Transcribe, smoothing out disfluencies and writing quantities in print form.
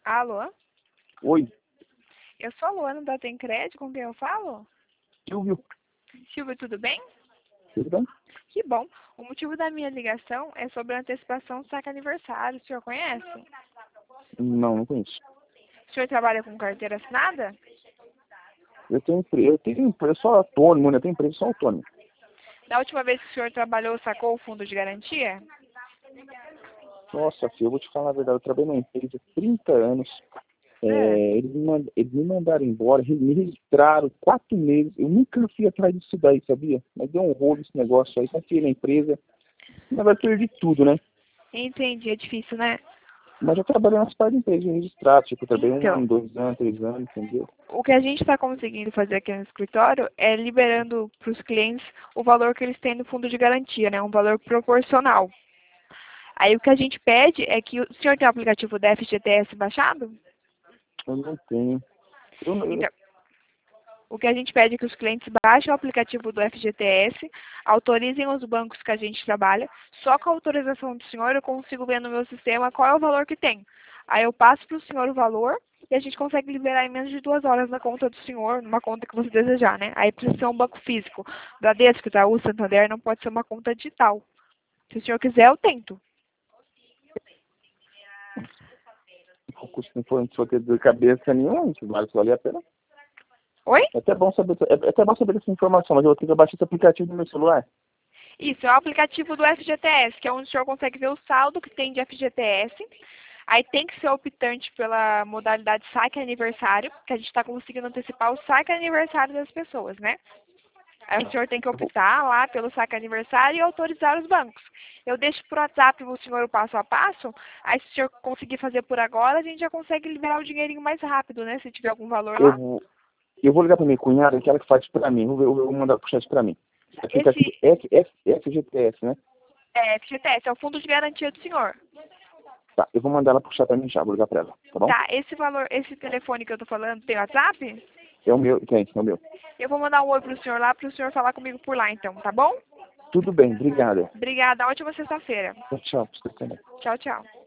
Alô? Oi, Eu sou a Luana da Tencred, com quem eu falo? Silvio, Silvio, tudo bem? tudo bem? Que bom. O motivo da minha ligação é sobre a antecipação do saque aniversário. O senhor conhece? Não, não conheço. O senhor trabalha com carteira assinada? Eu sou autônomo, né? Eu tenho empresa, sou autônomo. Da última vez que o senhor trabalhou, sacou o fundo de garantia? Nossa, filho, eu vou te falar a verdade, eu trabalhei numa empresa há 30 anos. É. Eles me mandaram embora, me registraram 4 meses. Eu nunca fui atrás disso daí, sabia? Mas deu um rolo esse negócio aí, confiei na empresa. Na verdade, perdi tudo, né? Entendi, é difícil, né? Mas eu trabalhei nas partes da empresa registrada, tipo, eu trabalhei 1 Então, ano, 2 anos, 3 anos, entendeu? o que a gente está conseguindo fazer aqui no escritório é liberando para os clientes o valor que eles têm no fundo de garantia, né? Um valor proporcional. Aí o que a gente pede é que o senhor tem o aplicativo da FGTS baixado? Eu não tenho. Eu, não- eu, Então, o que a gente pede é que os clientes baixem o aplicativo do FGTS, autorizem os bancos que a gente trabalha. Só com a autorização do senhor eu consigo ver no meu sistema qual é o valor que tem. Aí eu passo para o senhor o valor e a gente consegue liberar em menos de 2 horas na conta do senhor, numa conta que você desejar, né? Aí precisa ser um banco físico. Bradesco, Itaú, Santander, não pode ser uma conta digital. Se o senhor quiser, eu tento. não for ter dor de cabeça nenhuma, isso vale a pena. Oi? É até bom saber dessa informação, mas eu vou ter que baixar esse aplicativo no meu celular. Isso, é o aplicativo do FGTS, que é onde o senhor consegue ver o saldo que tem de FGTS. Aí tem que ser optante pela modalidade saque aniversário, que a gente está conseguindo antecipar o saque aniversário das pessoas, né? Aí o senhor tem que Eu vou- optar lá pelo saque aniversário e autorizar os bancos. Eu deixo por WhatsApp o senhor o passo a passo, aí se o senhor conseguir fazer por agora, a gente já consegue liberar o dinheirinho mais rápido, né? Se tiver algum valor eu lá. vou, eu vou ligar pra minha cunhada, que ela que faz pra mim. Eu vou mandar puxar isso pra mim. Aplicativo Esse FGTS, né? FGTS é o fundo de garantia do senhor. Tá, eu vou mandar ela puxar pra mim já, vou ligar pra ela, tá bom? Tá, esse valor, esse telefone que eu tô falando tem WhatsApp? É o meu, é o meu. Eu vou mandar um oi pro senhor lá, pro senhor falar comigo por lá, então, tá bom? Tudo bem, obrigada. Obrigada, ótima sexta-feira. Tchau, pra você também. Tchau, tchau.